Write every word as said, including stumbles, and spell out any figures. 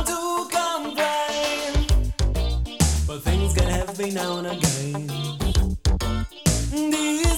to complain, but things get heavy now and again. The